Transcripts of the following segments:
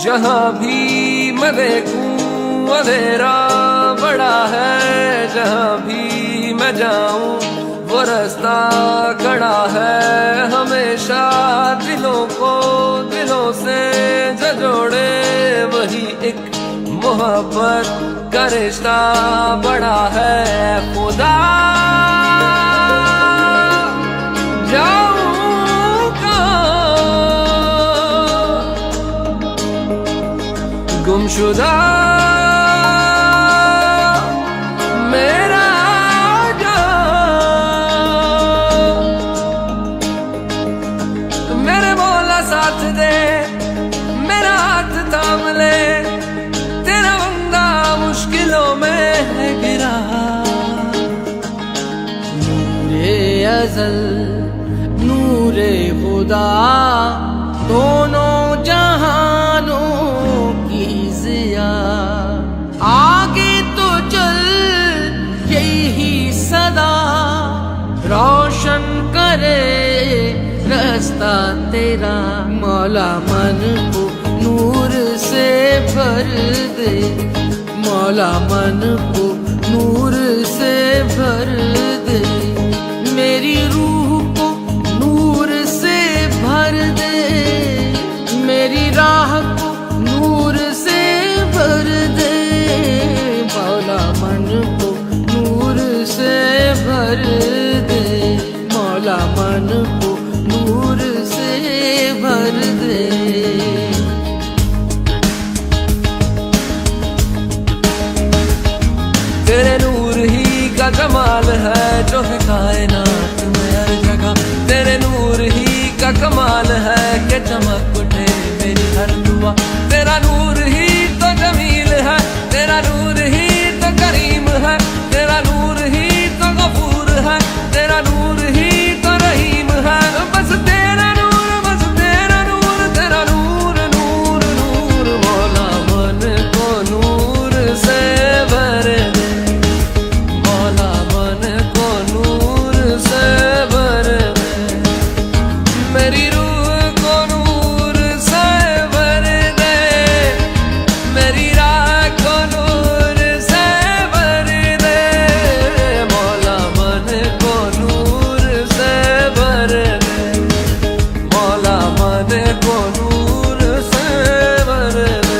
जहाँ भी मैं देखूं अंधेरा बड़ा है, जहाँ भी मैं जाऊं वो रास्ता खड़ा है। हमेशा दिलों को दिलों से जो जोड़े वही एक मोहब्बत का रिश्ता बड़ा है। खुदा जाऊं कहाँ गुमशुदा मेरा जान, मेरे मौला साथ दे, मेरा हाथ थाम ले, तेरा बंदा मुश्किलों में है गिरा। नूरे अज़ल नूरे खुदा दोनों जहानों की ज़िया, आगे तो चल यही सदा रोशन करे रास्ता तेरा। मौला मन को नूर से भर दे, मौला मन को नूर से भर दे, मेरी रूह को नूर से भर दे, मेरी राह को नूर से भर दे। मौला मन को नूर से भर दे, मौला मन को नूर से भर दे। तेरे नूर ही का कमाल है जो है कायनात में हर जगह, तेरे नूर ही का कमाल है कि चमक उठे मेरी हर दुआ। तेरा नूर ही तो जमील है, तेरा नूर ही तो करीम है, तेरा नूर ही तो गफूर है, तेरा नूर ही तो रहीम है। बस तेरा नूर, बस तेरा नूर, तेरा नूर नूर नूर। मौला मन को नूर से भर दे, मौला मन को नूर से भर दे, मेरी रूह को नूर से भर दे, मेरी राह को नूर से भर दे। मौला मन को नूर से भर दे, मौला मन को नूर से भर दे।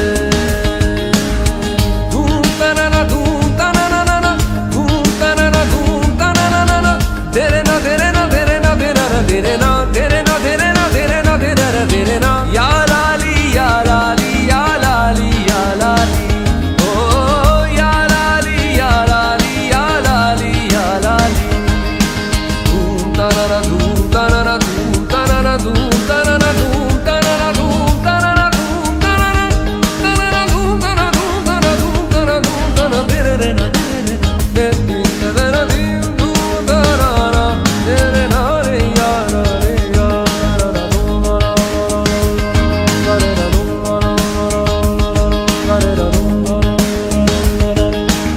धूम तनना धूम तनना ना, धूम तनना धूम तनना ना, तेरे ना तेरे ना तेरे ना तेरा ना तेरे ना तेरे ना तेरे ना तेरे ना तेरा ना तेरे ना। या लाली या लाली या लाली या लाली, ओ या लाली या लाली या लाली या लाली। धूम तनना धूम तनना धूम तनना धूम तनना धूम तनना धूम तनना धूम तनना तनना धूम तनना धूम तनना धूम तनना धूम तनना तेरे ना तेरे ना तेरे ना धूम तनना तेरे ना रे या रे या रा धूम रा रे रा धूम रा रे रा धूम रा।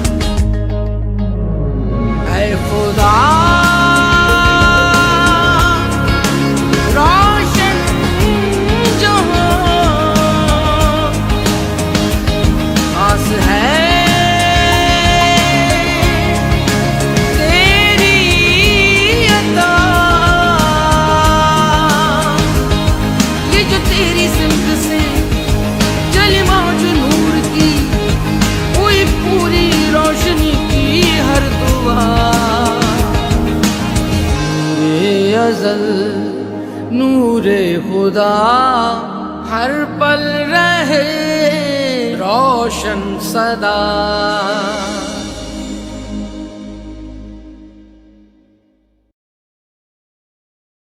ऐ खुदा रोशन जहां आस है तेरी अता, ये जो तेरी सिमत से चली मौज नूर की, कोई पूरी रोशनी की हर दुआ। नूरे अज़ल नूरे खुदा हर पल रहे रोशन सदा।